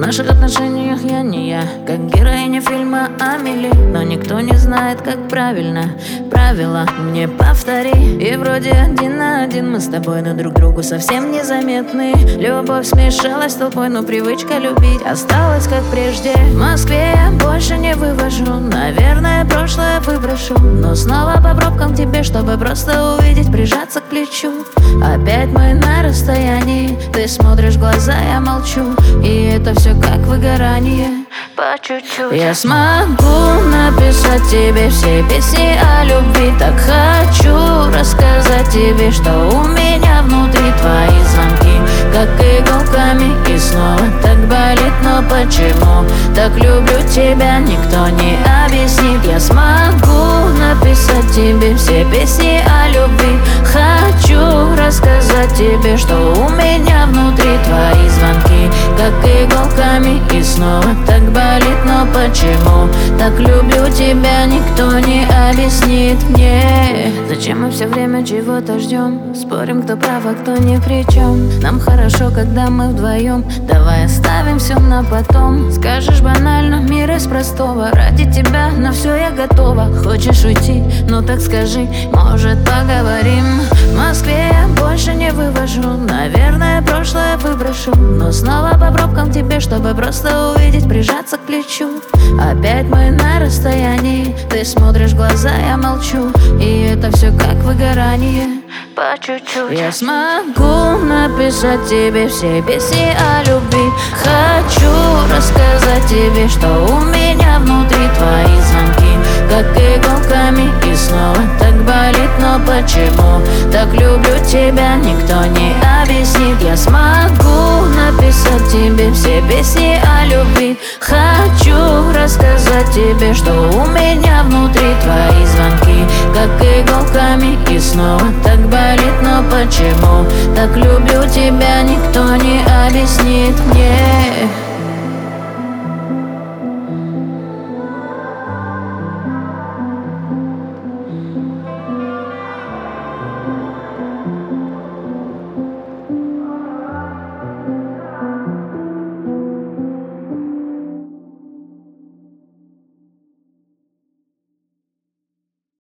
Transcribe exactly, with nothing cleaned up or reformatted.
наших отношениях я не я, как героиня фильма Амели. Но никто не знает, как правильно правила мне повтори. И вроде один на один мы с тобой, но друг другу совсем незаметны. Любовь смешалась с толпой, но привычка любить осталась как прежде. В Москве я больше не вывожу, наверное, прошлое выброшу. Но снова по пробкам к тебе, чтобы просто увидеть, прижаться к плечу. Опять мы на расстоянии, ты смотришь в глаза, я молчу. И это все как выгорание, по чуть-чуть. Я смогу написать тебе все песни о любви. Так хочу рассказать тебе, что у меня внутри. Твои звонки, как иголками, и снова так болит. Но почему так люблю тебя, никто не объяснит. Я смогу написать тебе все песни о любви. Хочу рассказать тебе, что у меня внутри. Твои звонки, как иголками, и снова так болит. Но почему так люблю тебя, никто не объяснит мне. Зачем мы все время чего-то ждем? Спорим, кто прав, а кто ни при чем. Нам хорошо, когда мы вдвоем. Давай оставим все на потом. Скажешь банально, мир из простого. Ради тебя на все я готова. Хочешь уйти? Ну так скажи, может поговорим. В Москве я больше не вывожу, наверное, прошлое выброшу. Но снова по пробкам к тебе, чтобы просто увидеть, прижаться к плечу. Опять мы на расстоянии, ты смотришь в глаза, я молчу. И это все как выгорание, по чуть-чуть. Я смогу написать тебе все песни о любви. Хочу рассказать тебе, что у меня внутри. Твои звонки, как иголками, и снова так болит. Но почему так люблю тебя, никто не объяснит. Я смогу написать тебе все песни о любви. Хочу рассказать тебе, что у меня внутри. Твои звонки, как иголками, и снова так болит. Но почему так люблю тебя, никто не объяснит мне.